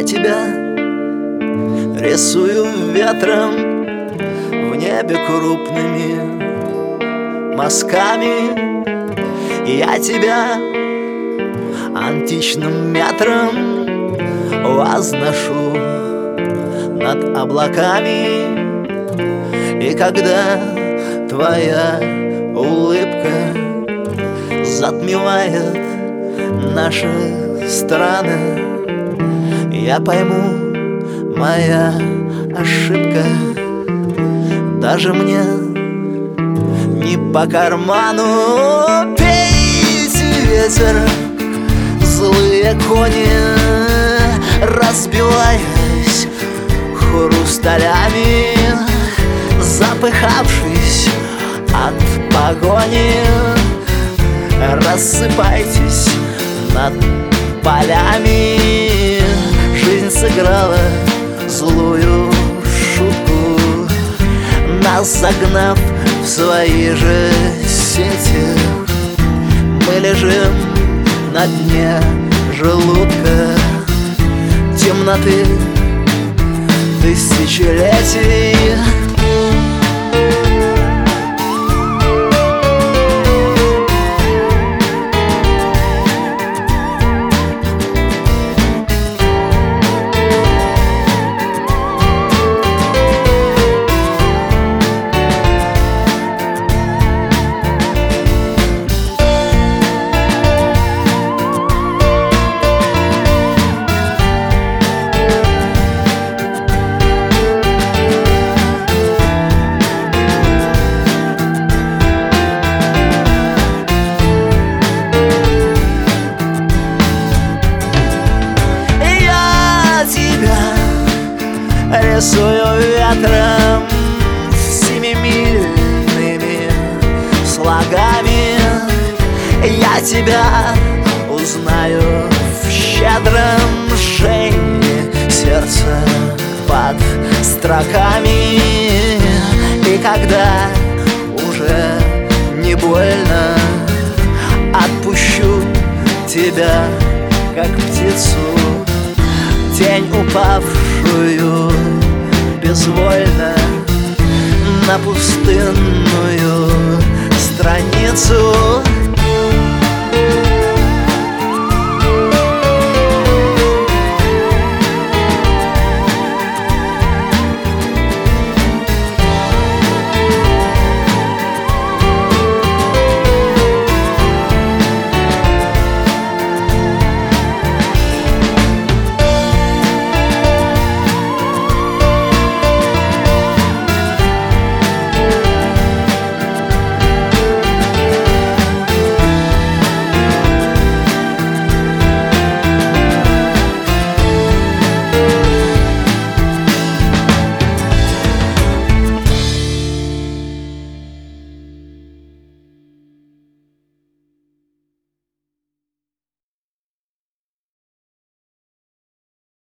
Я тебя рисую ветром в небе крупными мазками. Я тебя античным метром возношу над облаками. И когда твоя улыбка затмевает наши страны, я пойму, моя ошибка даже мне не по карману. Пейте, ветер, злые кони, разбиваясь хрусталями, запыхавшись от погони, рассыпайтесь над полями. Жизнь сыграла злую шутку, нас загнав в свои же сети. Мы лежим на дне желудка темноты тысячелетий. Рисую ветром семимильными слогами. Я тебя узнаю в щедром жжении сердца под строками. И когда уже не больно, отпущу тебя, как птицу, тень упавшую безвольно на пустынную страницу.